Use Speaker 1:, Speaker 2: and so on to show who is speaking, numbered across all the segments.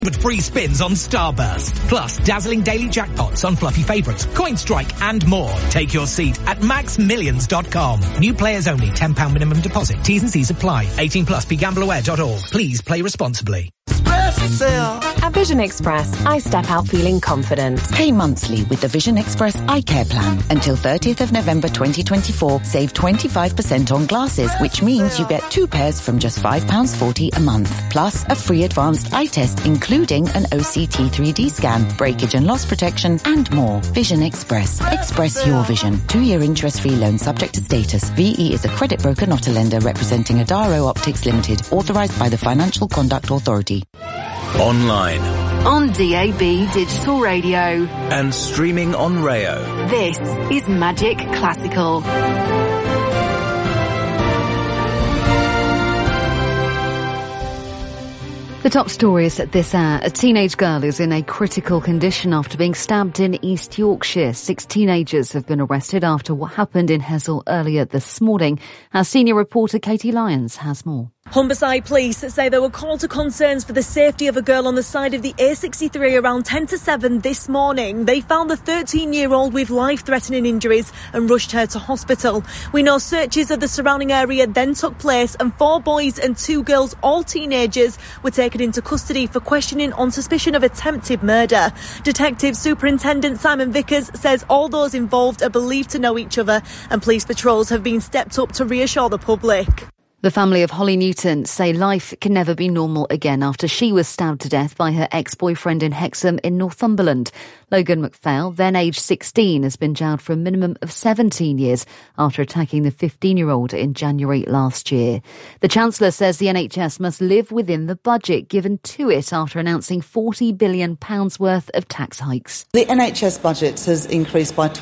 Speaker 1: With free spins on Starburst, plus dazzling daily jackpots on fluffy favourites, Coin Strike and more. Take your seat at maxmillions.com. New players only, £10 minimum deposit. T's and C's apply. 18 plus, begambleaware.org. Please play responsibly.
Speaker 2: At Vision Express, I step out feeling confident.
Speaker 3: Pay monthly with the Vision Express Eye Care Plan. Until 30th of November 2024, save 25% on glasses, which means you get 2 pairs from just £5.40 a month. Plus, a free advanced eye test, including an OCT 3D scan, breakage and loss protection, and more. Vision Express. Express your vision. 2-year interest-free loan subject to status. VE is a credit broker, not a lender, representing Adaro Optics Limited, authorised by the Financial Conduct Authority.
Speaker 4: Online.
Speaker 5: On DAB Digital Radio.
Speaker 4: And streaming on Rayo.
Speaker 5: This is Magic Classical. The top stories at this hour. A teenage girl is in a critical condition after being stabbed in East Yorkshire. 6 teenagers have been arrested after what happened in Hessle earlier this morning. Our senior reporter Katie Lyons has more.
Speaker 6: Humberside police say there were call to concerns for the safety of a girl on the side of the A63 around 10 to 7 this morning. They found the 13-year-old with life-threatening injuries and rushed her to hospital. We know searches of the surrounding area then took place and 4 boys and 2 girls, all teenagers, were taken into custody for questioning on suspicion of attempted murder. Detective Superintendent Simon Vickers says all those involved are believed to know each other and police patrols have been stepped up to reassure the public.
Speaker 5: The family of Holly Newton say life can never be normal again after she was stabbed to death by her ex-boyfriend in Hexham in Northumberland. Logan McPhail, then aged 16, has been jailed for a minimum of 17 years after attacking the 15-year-old in January last year. The Chancellor says the NHS must live within the budget given to it after announcing £40 billion worth of tax hikes.
Speaker 7: The NHS budget has increased by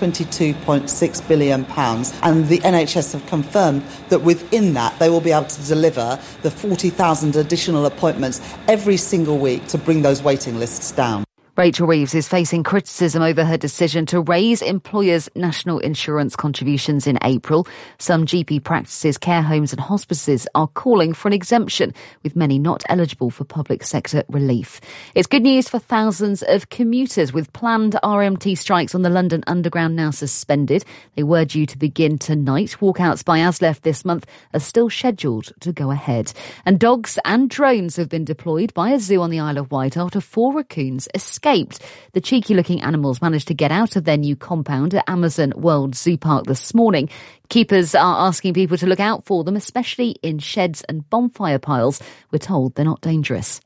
Speaker 7: £22.6 billion and the NHS have confirmed that within that they will be able to deliver the 40,000 additional appointments every single week to bring those waiting lists down.
Speaker 5: Rachel Reeves is facing criticism over her decision to raise employers' national insurance contributions in April. Some GP practices, care homes and hospices are calling for an exemption, with many not eligible for public sector relief. It's good news for thousands of commuters, with planned RMT strikes on the London Underground now suspended. They were due to begin tonight. Walkouts by ASLEF this month are still scheduled to go ahead. And dogs and drones have been deployed by a zoo on the Isle of Wight after 4 raccoons escaped. The cheeky-looking animals managed to get out of their new compound at Amazon World Zoo Park this morning. Keepers are asking people to look out for them, especially in sheds and bonfire piles. We're told they're not dangerous.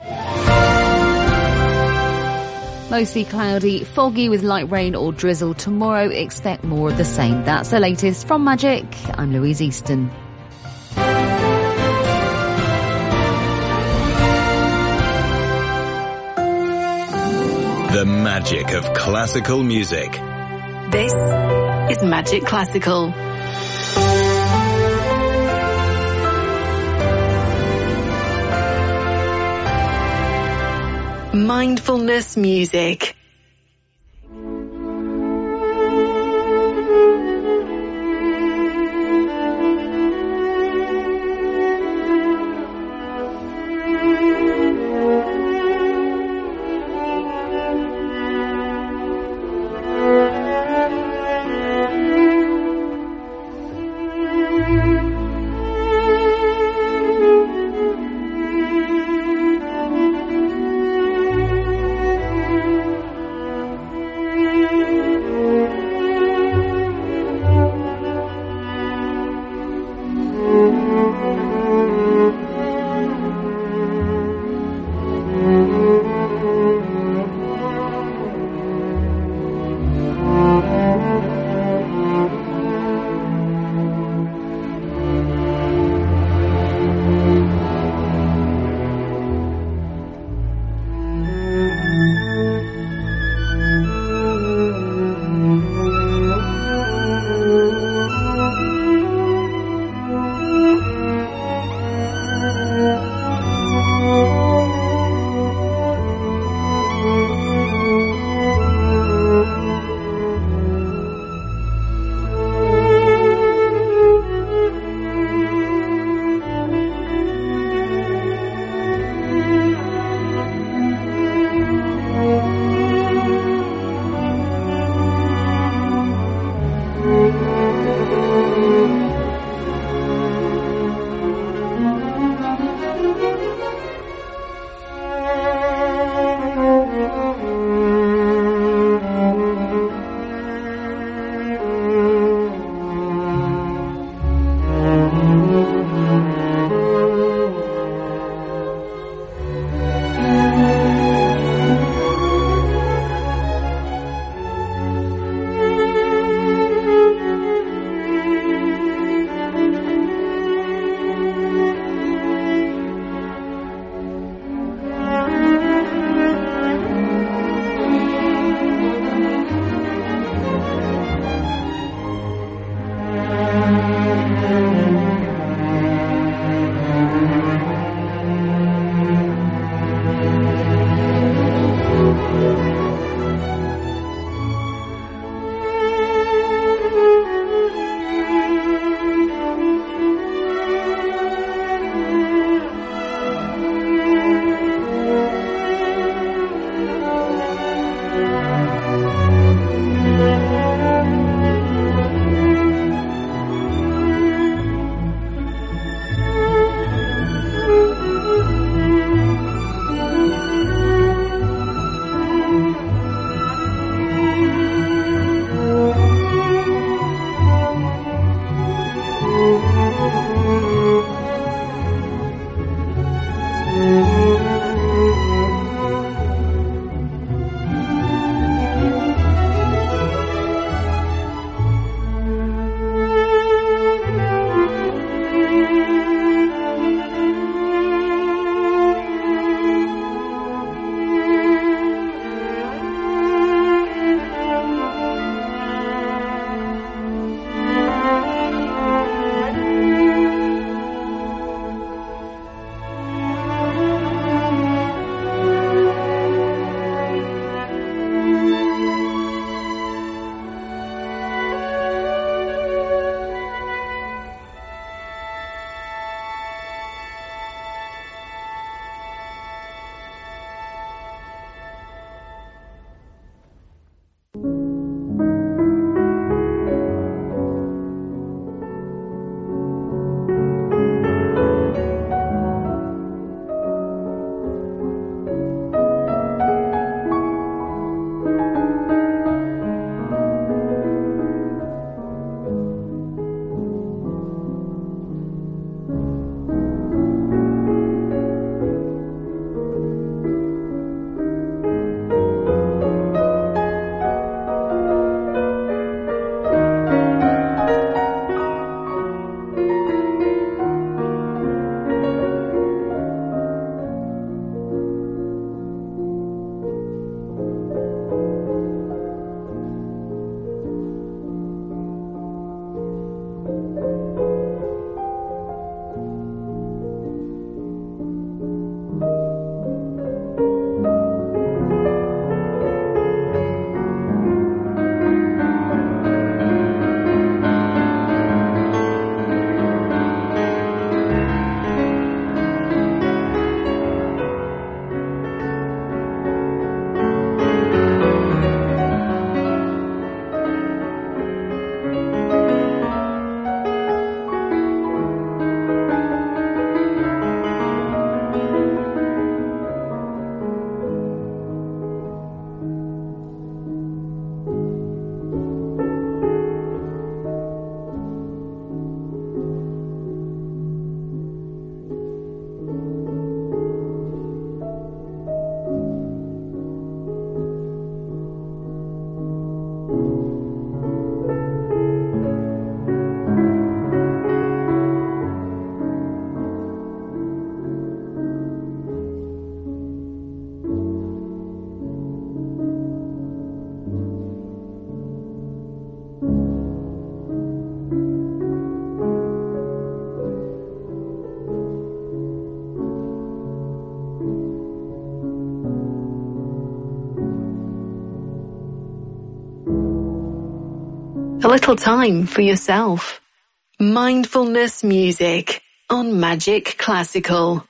Speaker 5: Mostly cloudy, foggy with light rain or drizzle. Tomorrow, expect more of the same. That's the latest from Magic. I'm Louise Easton.
Speaker 4: The magic of classical music.
Speaker 5: This is Magic Classical. Mindfulness music.
Speaker 8: A little time for yourself. Mindfulness music on Magic Classical.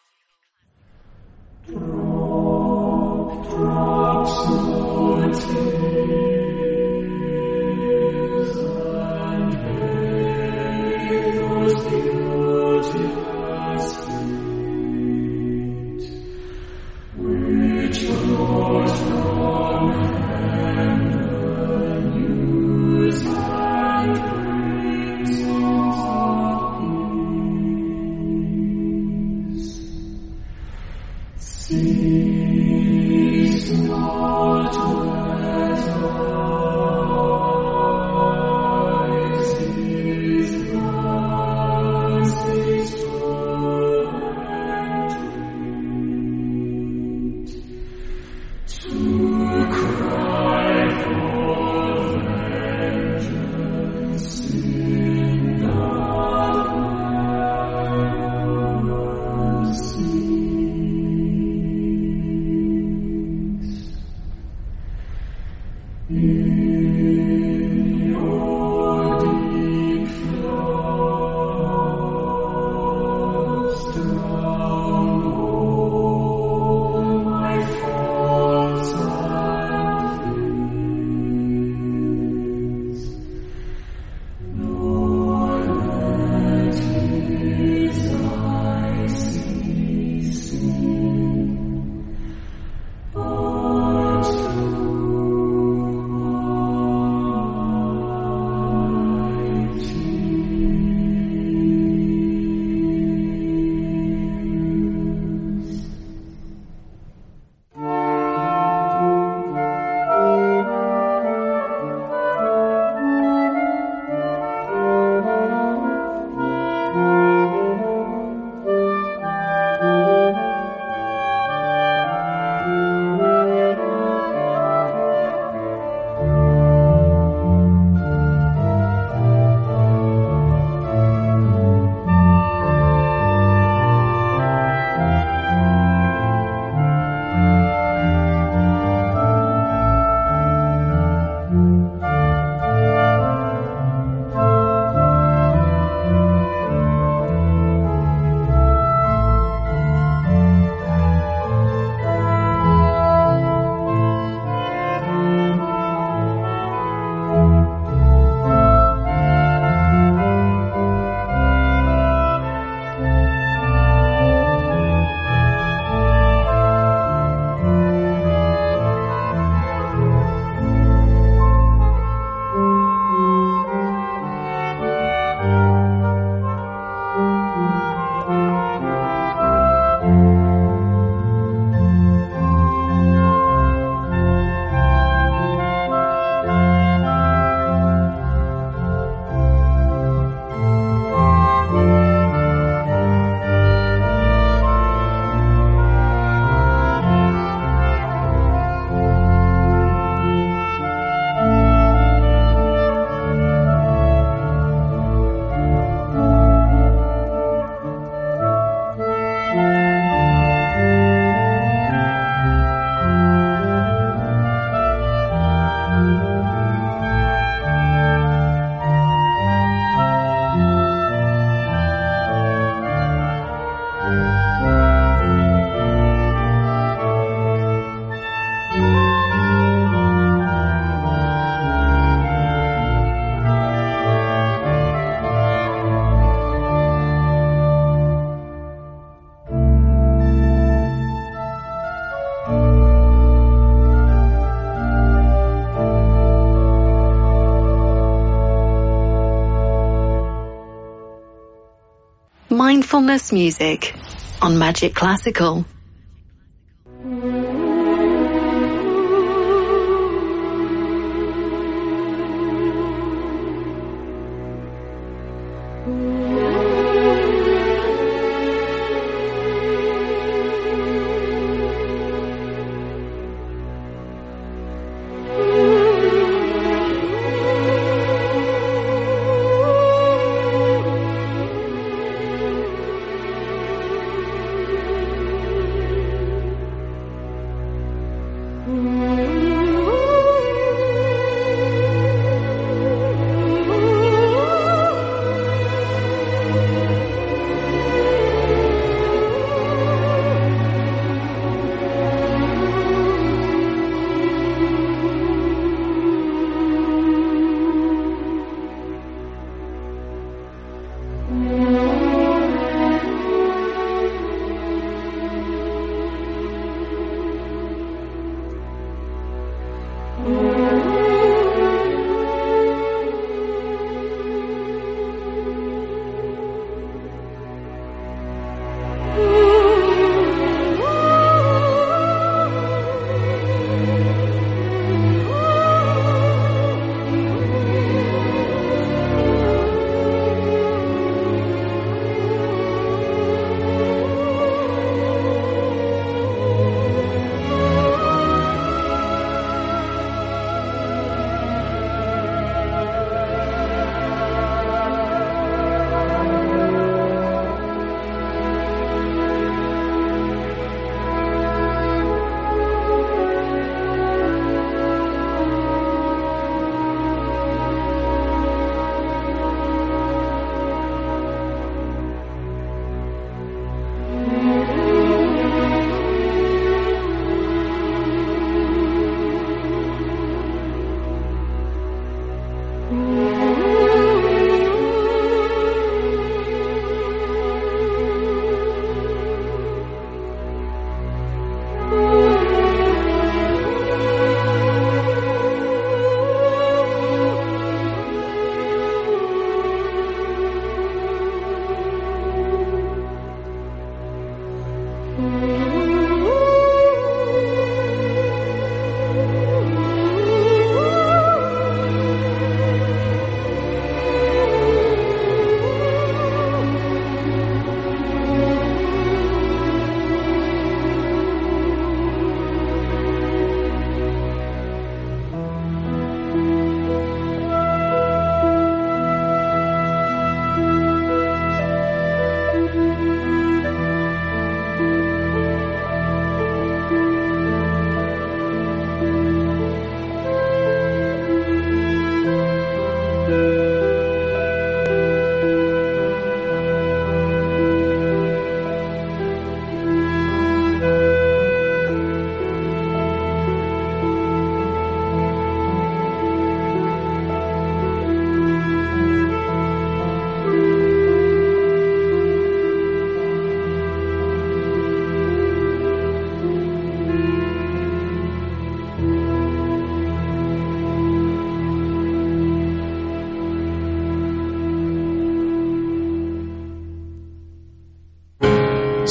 Speaker 8: Mindfulness music on Magic Classical.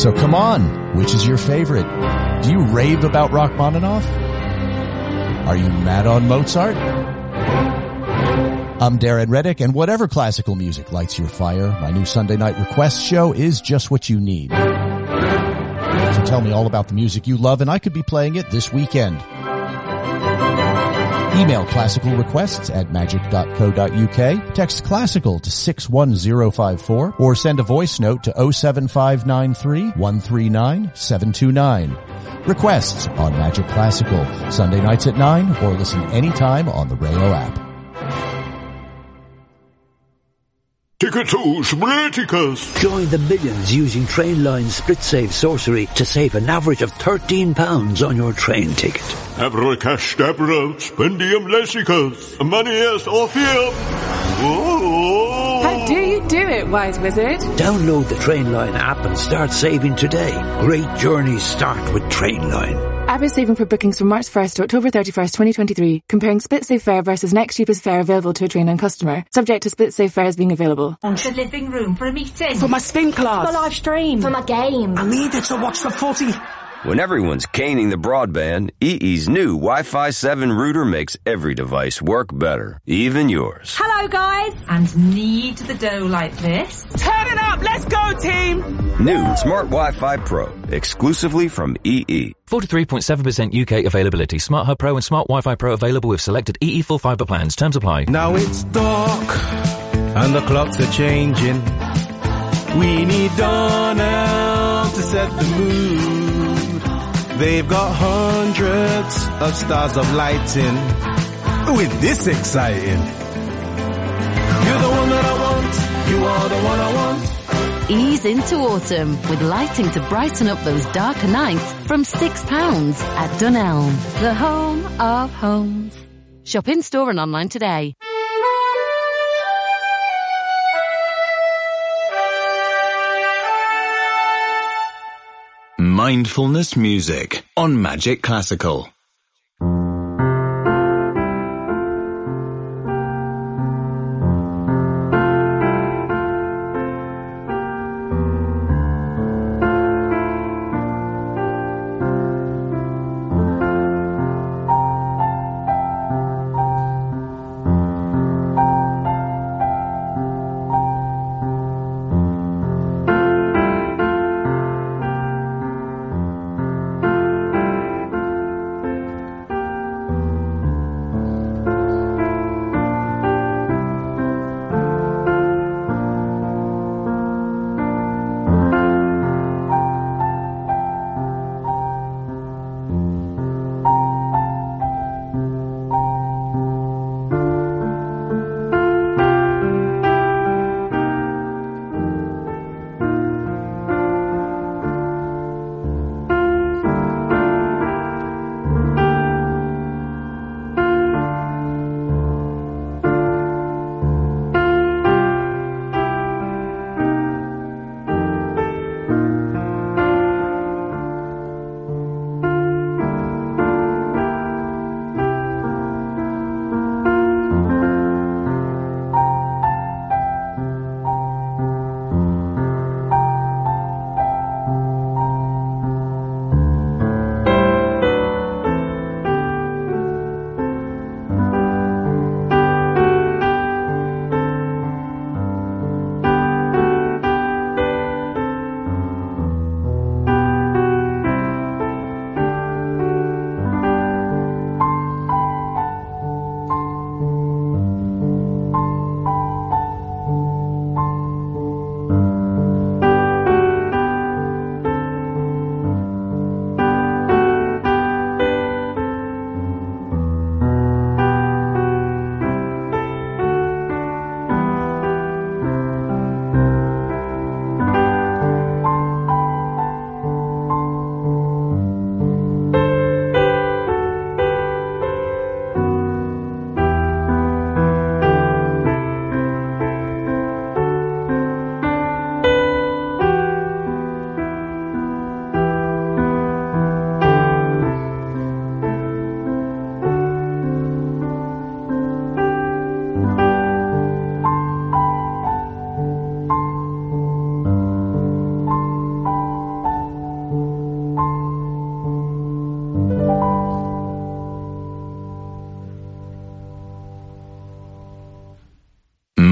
Speaker 9: So come on, which is your favorite? Do you rave about Rachmaninoff? Are you mad on Mozart? I'm Darren Reddick, and whatever classical music lights your fire, my new Sunday night request show is just what you need. So tell me all about the music you love, and I could be playing it this weekend. Email classical requests at magic.co.uk, text classical to 61054, or send a voice note to 07593 139 729. Requests on Magic Classical, Sunday nights at 9, or listen anytime on the Rayo app.
Speaker 10: Ticket to Spliticus.
Speaker 11: Join the millions using Trainline's SplitSave sorcery to save an average of £13 on your train ticket.
Speaker 10: Abracadabra, spendium lessicus, manias orpheum.
Speaker 12: How do you do it, wise wizard?
Speaker 11: Download the Trainline app and start saving today. Great journeys start with Trainline.
Speaker 12: App is saving for bookings from March 1st to October 31st, 2023. Comparing SplitSave fare versus next cheapest fare available to a Trainline customer. Subject to SplitSave fares being available.
Speaker 13: The living room for a meeting.
Speaker 14: For my spin class.
Speaker 13: For my live stream.
Speaker 14: For my game.
Speaker 15: I needed to watch the footy.
Speaker 16: When everyone's caning the broadband, EE's new Wi-Fi 7 router makes every device work better, even yours.
Speaker 13: Hello, guys. And knead the dough like this.
Speaker 14: Turn it up. Let's go, team.
Speaker 16: New Smart Wi-Fi Pro, exclusively from EE.
Speaker 17: 43.7% UK availability. Smart Hub Pro and Smart Wi-Fi Pro available with selected EE full fibre plans. Terms apply.
Speaker 18: Now it's dark and the clocks are changing. We need Donald to set the mood. They've got hundreds of stars of lighting. Ooh, is this exciting? You're the one that I want. You are the one I want.
Speaker 19: Ease into autumn with lighting to brighten up those darker nights from £6 at Dunelm, the home of homes. Shop in store and online today.
Speaker 4: Mindfulness music on Magic Classical.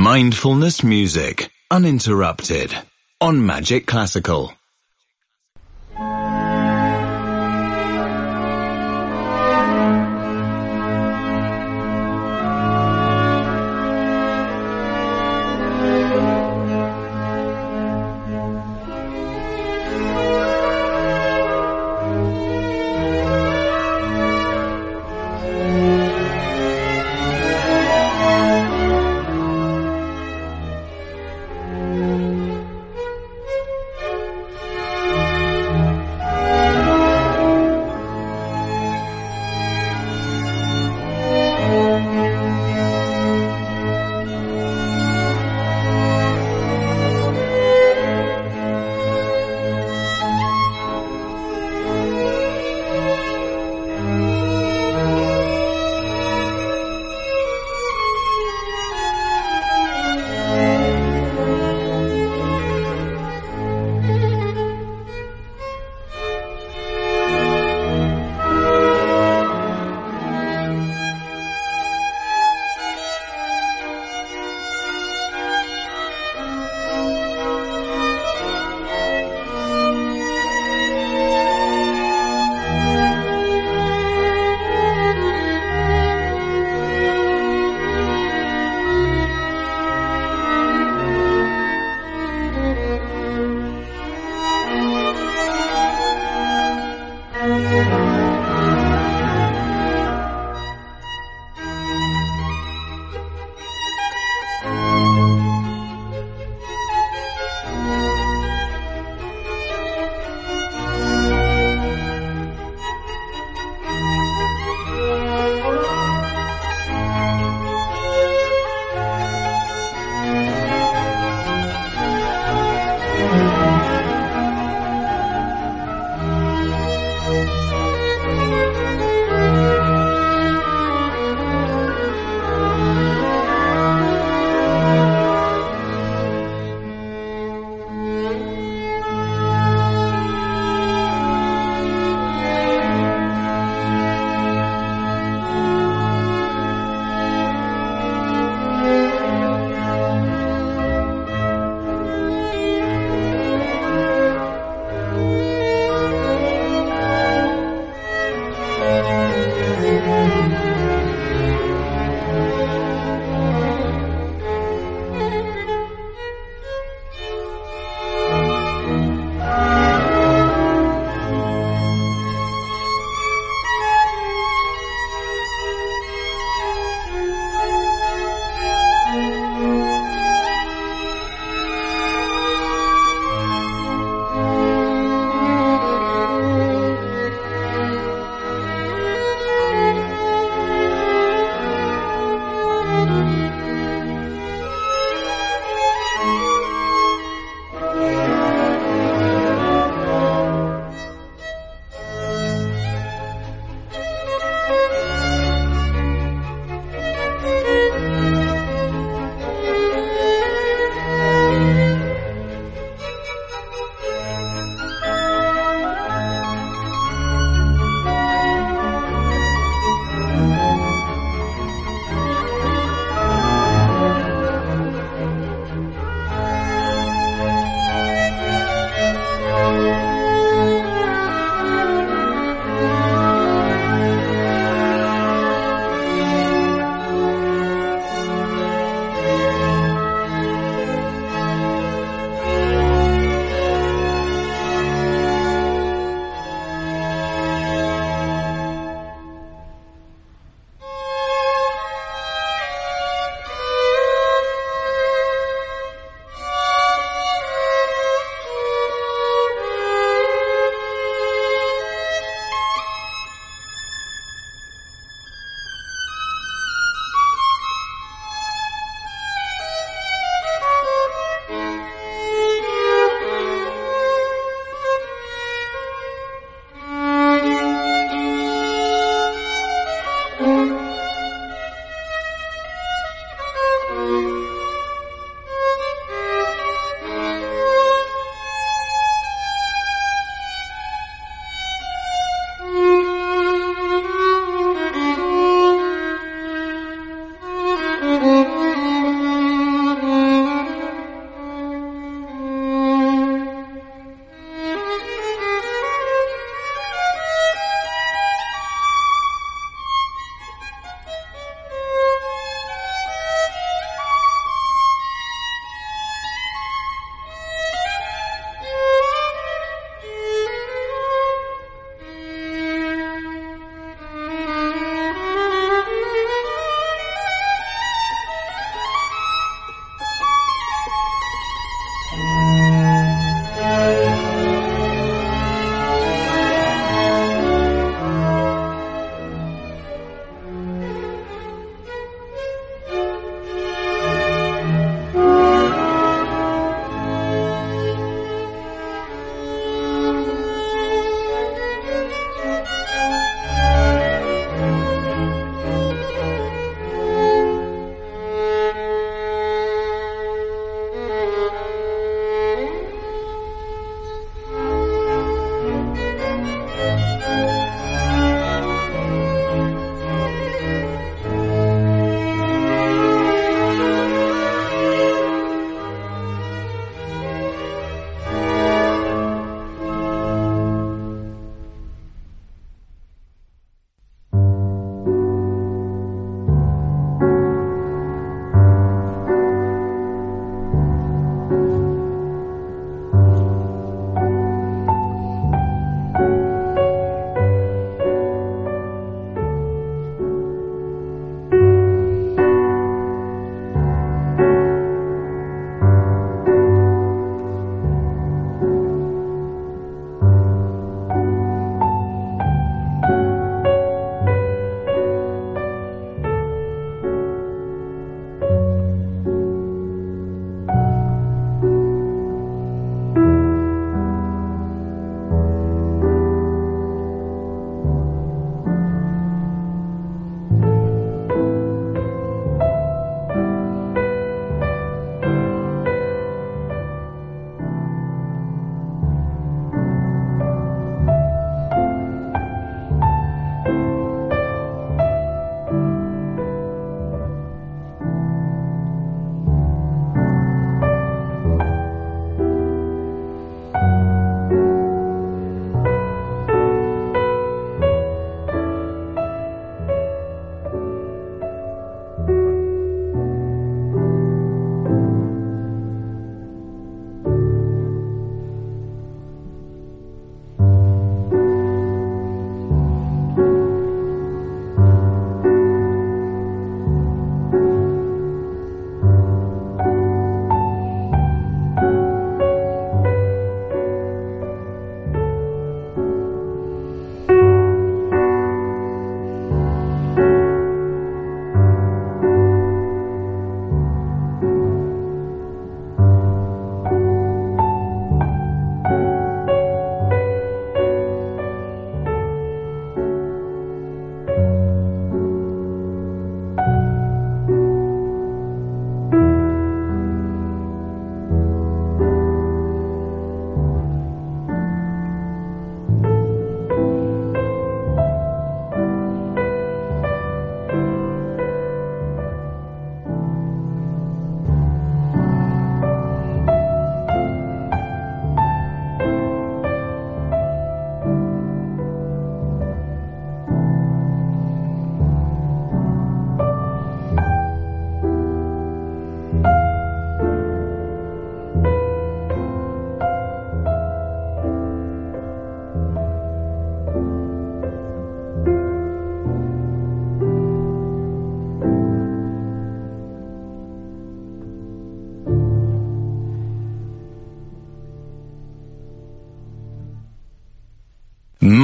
Speaker 4: Mindfulness music, uninterrupted, on Magic Classical.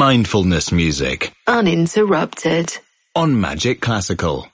Speaker 4: Mindfulness music.
Speaker 8: Uninterrupted.
Speaker 4: On Magic Classical.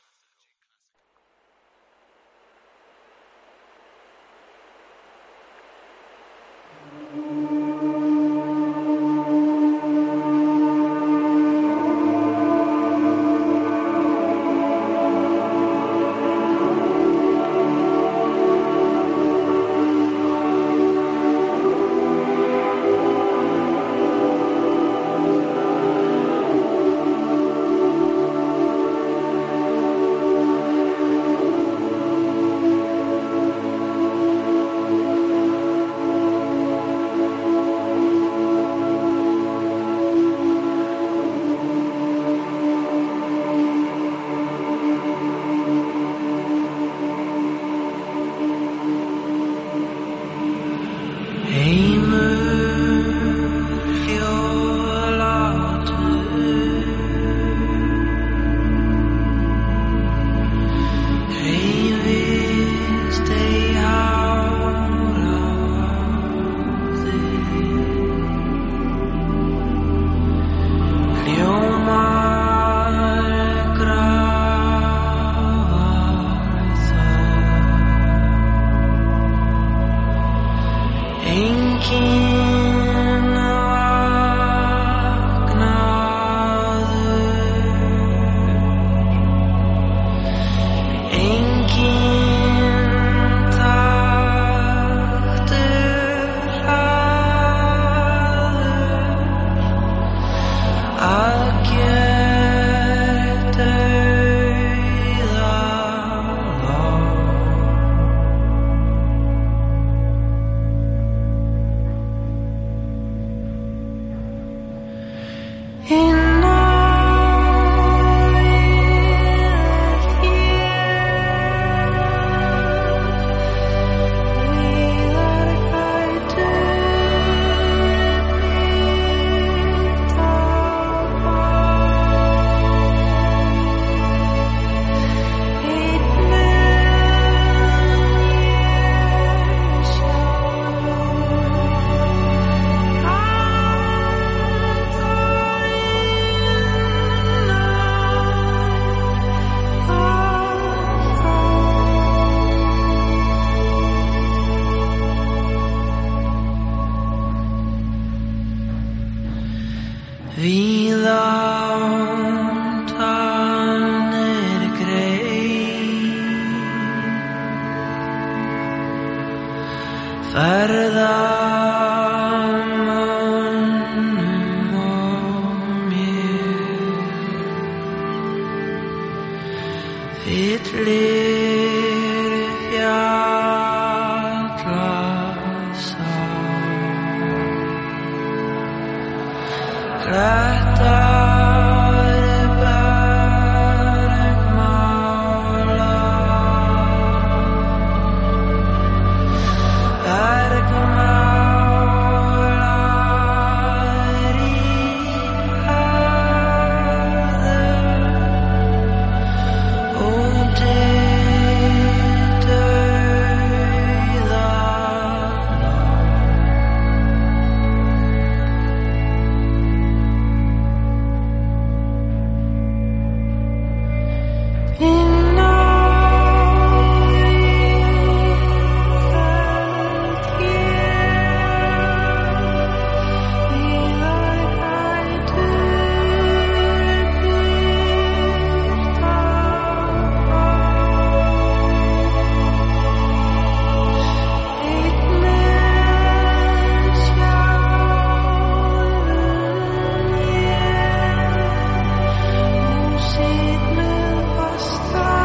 Speaker 15: Star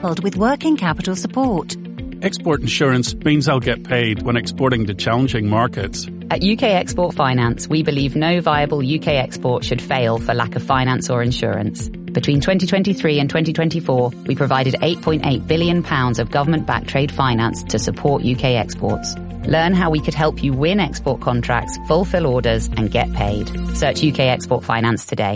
Speaker 15: coupled with working capital support.
Speaker 20: Export insurance means I'll get paid when exporting to challenging markets.
Speaker 21: At UK Export Finance, we believe no viable UK export should fail for lack of finance or insurance. Between 2023 and 2024, we provided £8.8 billion of government-backed trade finance to support UK exports. Learn how we could help you win export contracts, fulfill orders, and get paid. Search UK Export Finance today.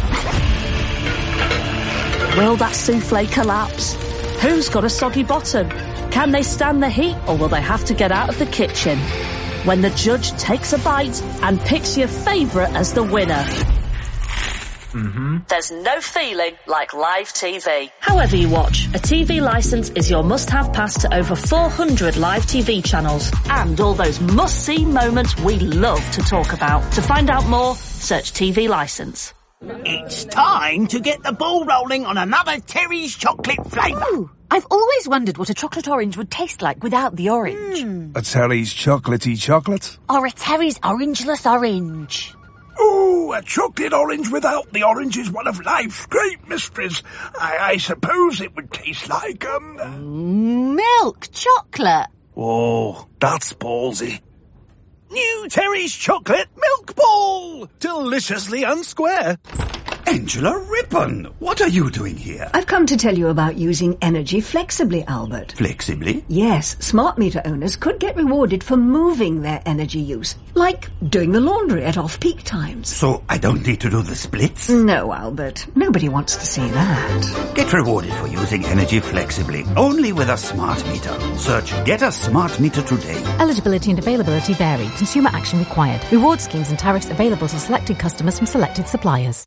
Speaker 22: Will that souffle collapse? Who's got a soggy bottom? Can they stand the heat, or will they have to get out of the kitchen? When the judge takes a bite and picks your favourite as the winner. There's no feeling like live TV. However you watch, a TV licence is your must-have pass to over 400 live TV channels and all those must-see moments we love to talk about. To find out more, search TV licence.
Speaker 23: It's time to get the ball rolling on another Terry's chocolate flavour.
Speaker 24: Ooh, I've always wondered what a chocolate orange would taste like without the orange.
Speaker 25: A Terry's chocolatey chocolate?
Speaker 24: Or a Terry's orangeless orange.
Speaker 23: Ooh, a chocolate orange without the orange is one of life's great mysteries. I suppose it would taste like,
Speaker 24: milk chocolate.
Speaker 23: Oh, that's ballsy. New Terry's chocolate milk ball! Deliciously unsquare.
Speaker 26: Angela Rippon, what are you doing here?
Speaker 27: I've come to tell you about using energy flexibly, Albert.
Speaker 26: Flexibly?
Speaker 27: Yes, smart meter owners could get rewarded for moving their energy use, like doing the laundry at off-peak times.
Speaker 26: So I don't need to do the splits?
Speaker 27: No, Albert. Nobody wants to see that.
Speaker 26: Get rewarded for using energy flexibly, only with a smart meter. Search Get a Smart Meter today.
Speaker 28: Eligibility and availability vary. Consumer action required. Reward schemes and tariffs available to selected customers from selected suppliers.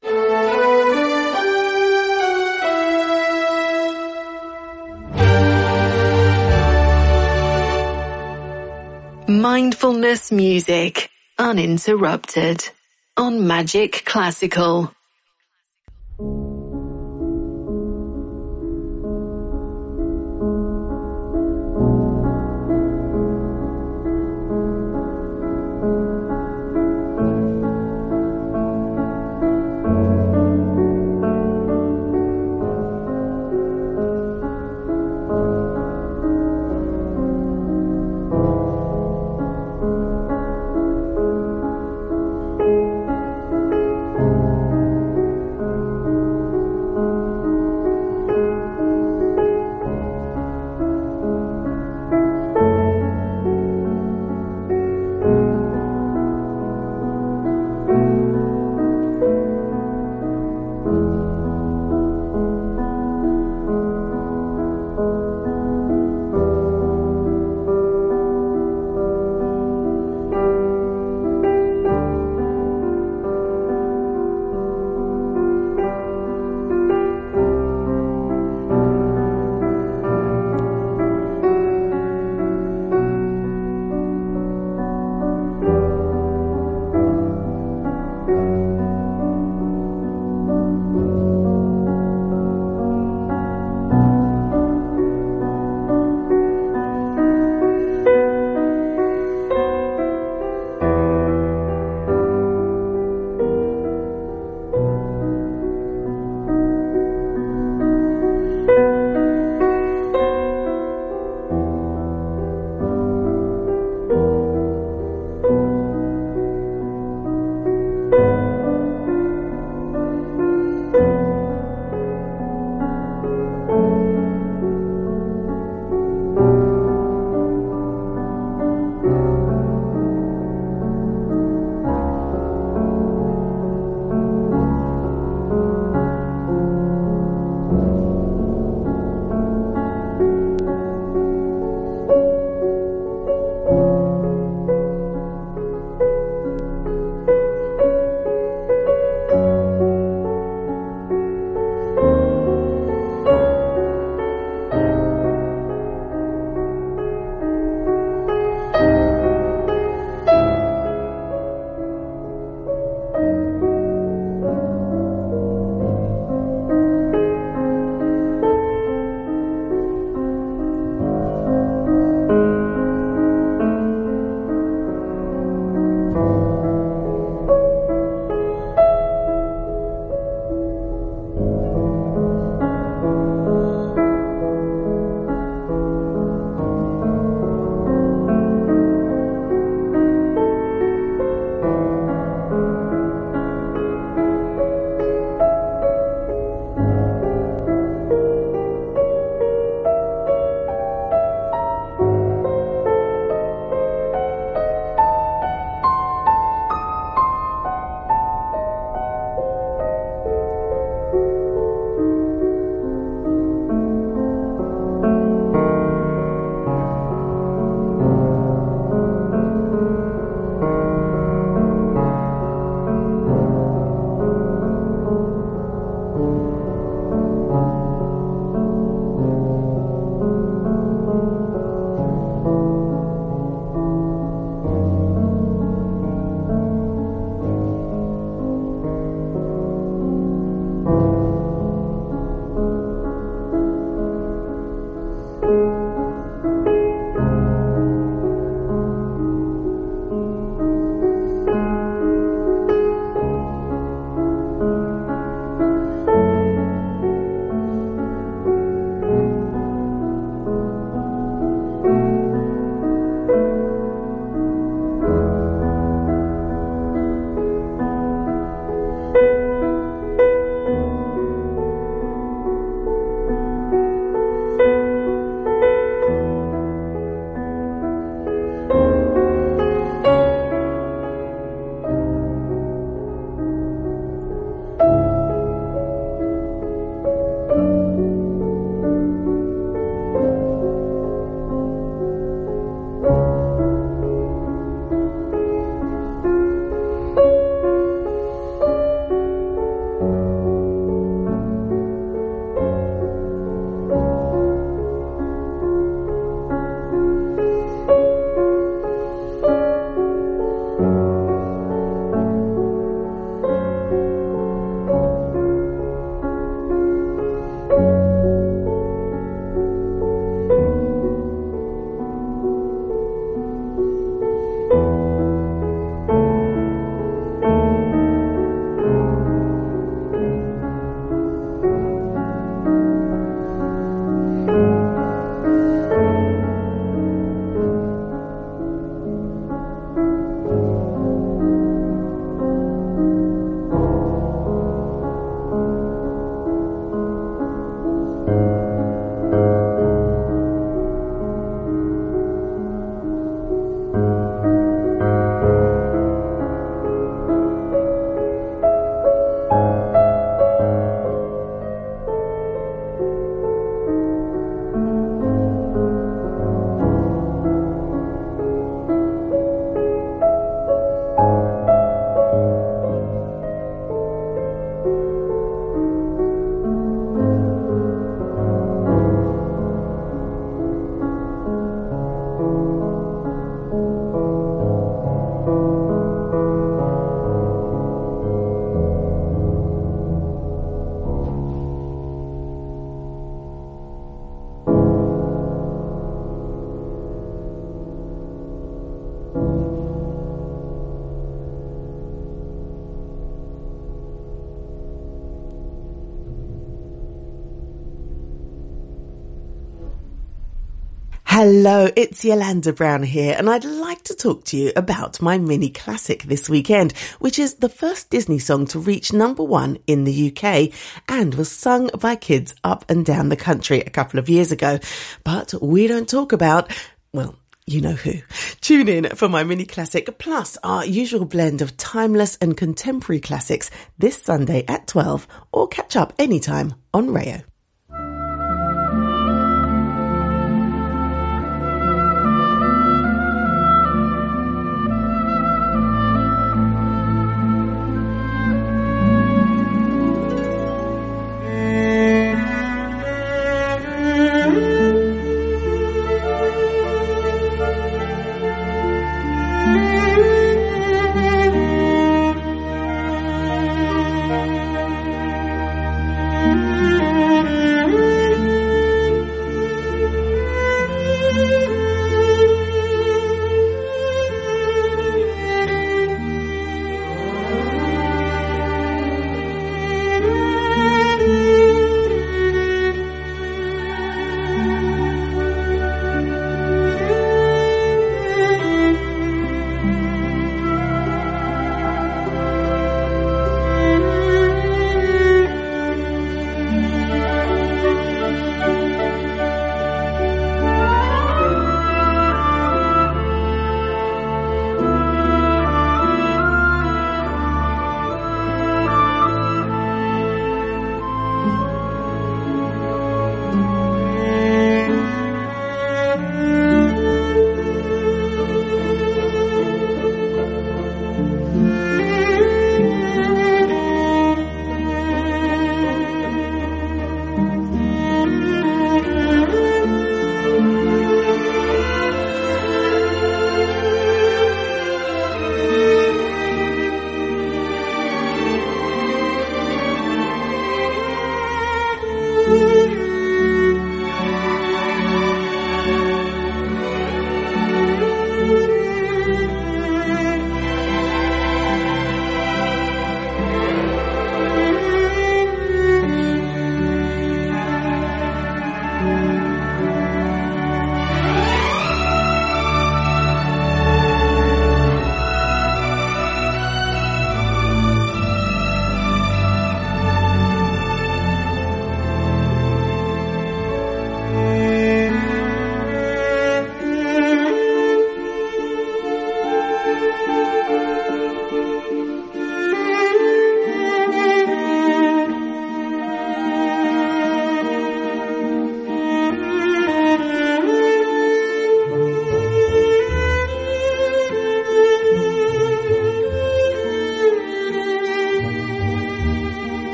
Speaker 8: Mindfulness music, uninterrupted, on Magic Classical.
Speaker 1: Hello, it's Yolanda Brown here, and I'd like to talk to you about my mini classic this weekend, which is the first Disney song to reach #1 in the UK and was sung by kids up and down the country a couple of years ago. But we don't talk about, well, you know who. Tune in for my mini classic, plus our usual blend of timeless and contemporary classics this Sunday at 12, or catch up anytime on Rayo.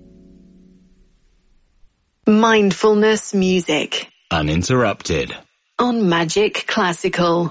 Speaker 8: Mindfulness music.
Speaker 4: Uninterrupted.
Speaker 8: on Magic Classical.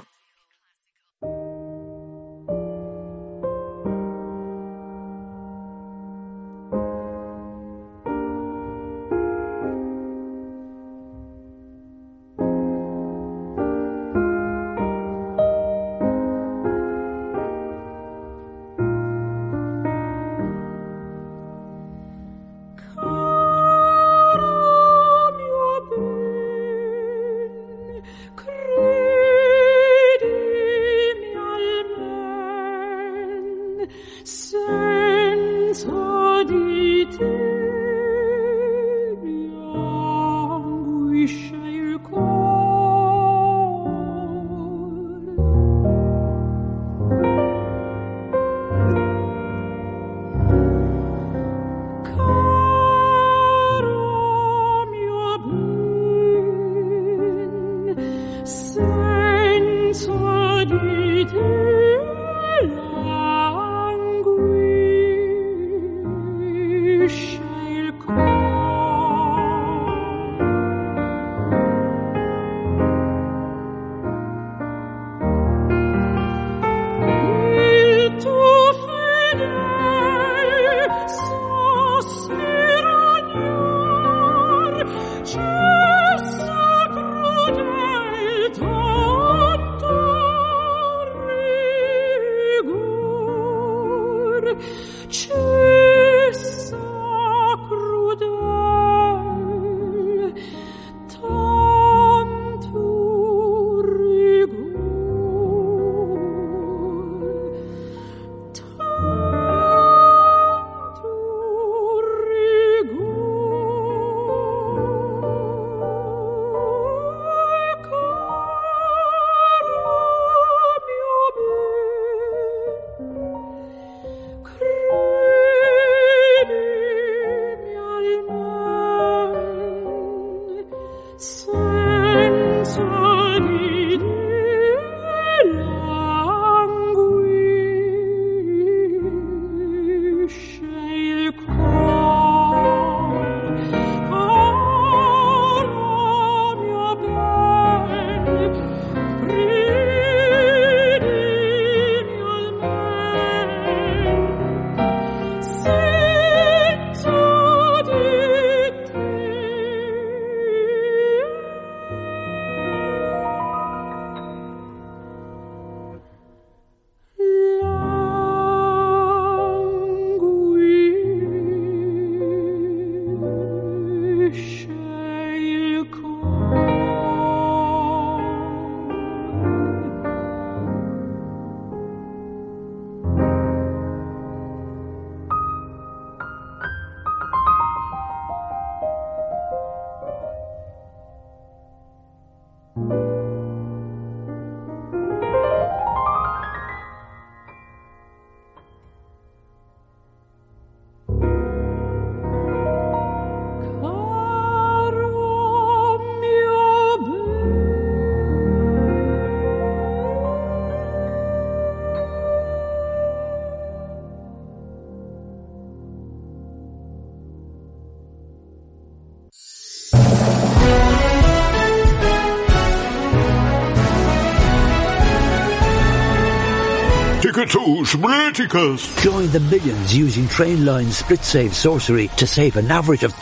Speaker 2: Join the millions using Trainline's SplitSave sorcery to save an average of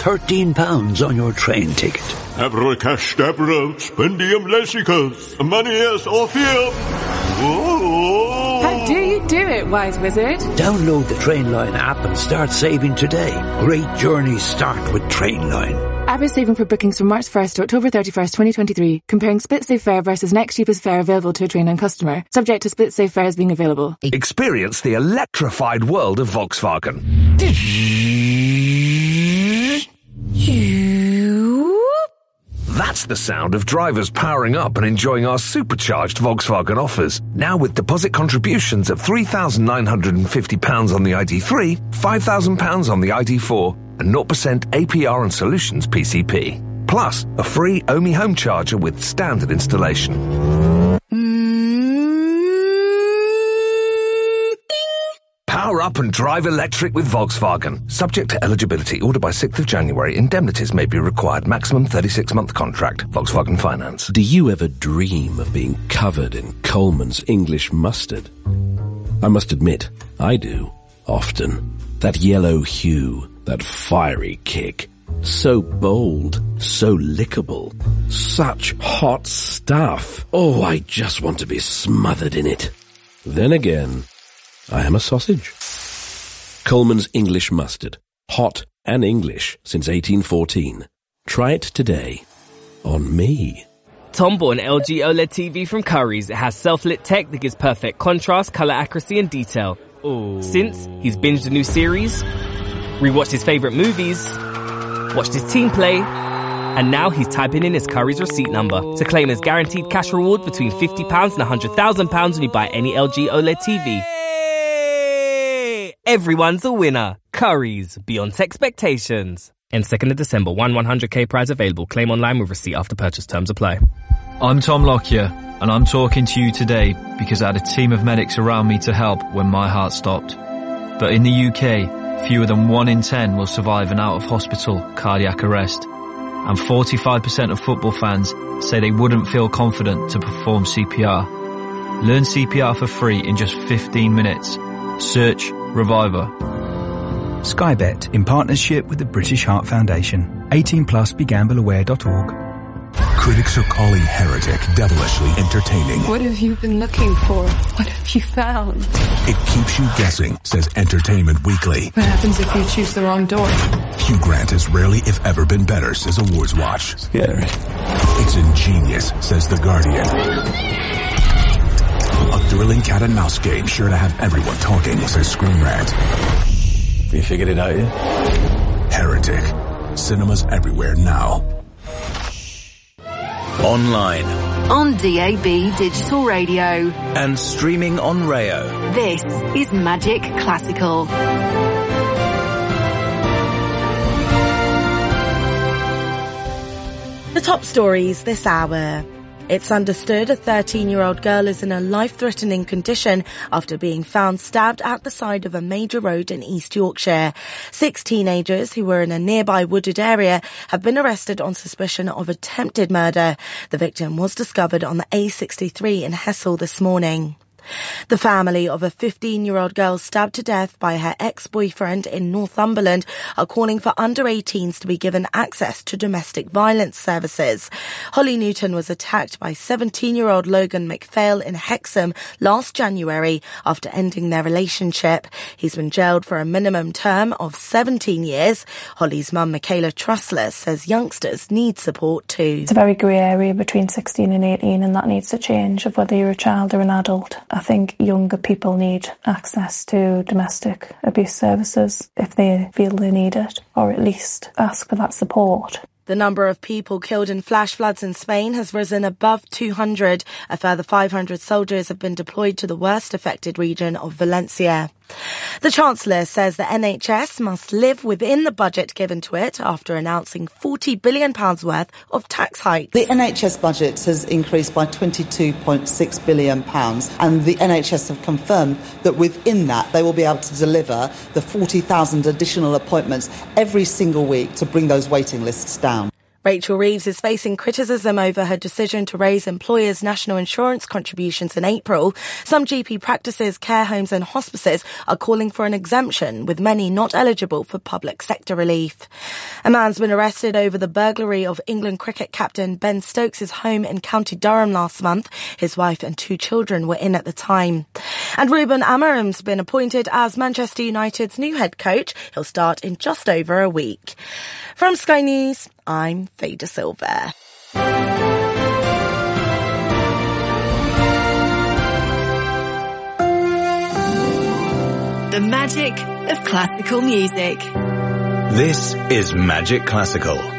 Speaker 2: £13 on your train ticket.
Speaker 3: Abracadabra, spendium lessicus, manias orpheum.
Speaker 12: How do you do it, wise wizard?
Speaker 2: Download the Trainline app and start saving today. Great journeys start with Trainline.
Speaker 12: Average saving for bookings from March 1st to October 31st, 2023. Comparing SplitSave fare versus next cheapest fare available to a Trainline customer. Subject to SplitSave fares being available.
Speaker 5: Experience the electrified world of Volkswagen. That's the sound of drivers powering up and enjoying our supercharged Volkswagen offers. Now with deposit contributions of £3,950 on the ID3, £5,000 on the ID4, and 0% APR and Solutions PCP. Plus, a free Omi home charger with standard installation. Power up and drive electric with Volkswagen. Subject to eligibility. Order by 6th of January. Indemnities may be required. Maximum 36-month contract. Volkswagen Finance.
Speaker 6: Do you ever dream of being covered in Coleman's English mustard? I must admit, I do. Often. That yellow hue. That fiery kick. So bold, so lickable, such hot stuff. Oh, I just want to be smothered in it. Then again, I am a sausage. Coleman's English mustard. Hot and English since 1814. Try it today. On me.
Speaker 7: Tom bought an LG OLED TV from Currys. It has self-lit tech that gives perfect contrast, colour accuracy and detail. Ooh. Since, he's binged a new series, rewatched his favourite movies, watched his team play, and now he's typing in his Currys receipt number to claim his guaranteed cash reward between £50 and £100,000 when you buy any LG OLED TV. Everyone's a winner. Currys, beyond expectations. End 2nd of December, 100k prize available. Claim online with receipt after purchase. Terms apply.
Speaker 9: I'm Tom Lockyer, and I'm talking to you today because I had a team of medics around me to help when my heart stopped. But in the UK, fewer than 1 in 10 will survive an out-of-hospital cardiac arrest. And 45% of football fans say they wouldn't feel confident to perform CPR. Learn CPR for free in just 15 minutes. Search Reviver.
Speaker 10: Sky Bet, in partnership with the British Heart Foundation. 18+, begambleaware.org.
Speaker 11: Critics are calling Heretic devilishly entertaining.
Speaker 13: What have you been looking for? What have you found?
Speaker 11: It keeps you guessing, says Entertainment Weekly.
Speaker 13: What happens if you choose the wrong door?
Speaker 11: Hugh Grant has rarely, if ever, been better, says Awards Watch.
Speaker 10: Scary.
Speaker 11: It's ingenious, says The Guardian. A thrilling cat and mouse game sure to have everyone talking, says Screen Rant.
Speaker 10: You figured it out yet?
Speaker 11: Heretic. Cinemas everywhere now.
Speaker 4: Online.
Speaker 8: On DAB Digital Radio.
Speaker 4: And streaming on Rayo.
Speaker 8: This is Magic Classical.
Speaker 14: The top stories this hour. It's understood a 13-year-old girl is in a life-threatening condition after being found stabbed at the side of a major road in East Yorkshire. 6 teenagers who were in a nearby wooded area have been arrested on suspicion of attempted murder. The victim was discovered on the A63 in Hessle this morning. The family of a 15-year-old girl stabbed to death by her ex-boyfriend in Northumberland are calling for under-18s to be given access to domestic violence services. Holly Newton was attacked by 17-year-old Logan McPhail in Hexham last January after ending their relationship. He's been jailed for a minimum term of 17 years. Holly's mum, Michaela Trussler, says youngsters need support too.
Speaker 16: It's a very grey area between 16 and 18, and that needs to change of whether you're a child or an adult. I think younger people need access to domestic abuse services if they feel they need it, or at least ask for that support.
Speaker 14: The number of people killed in flash floods in Spain has risen above 200. A further 500 soldiers have been deployed to the worst affected region of Valencia. The Chancellor says the NHS must live within the budget given to it after announcing £40 billion worth of tax hikes.
Speaker 29: The NHS budget has increased by £22.6 billion, and the NHS have confirmed that within that they will be able to deliver the 40,000 additional appointments every single week to bring those waiting lists down.
Speaker 14: Rachel Reeves is facing criticism over her decision to raise employers' national insurance contributions in April. Some GP practices, care homes and hospices are calling for an exemption, with many not eligible for public sector relief. A man's been arrested over the burglary of England cricket captain Ben Stokes' home in County Durham last month. His wife and 2 children were in at the time. And Ruben Amorim's been appointed as Manchester United's new head coach. He'll start in just over a week. From Sky News, I'm Faye De Silva.
Speaker 8: The magic of classical music.
Speaker 4: This is Magic Classical.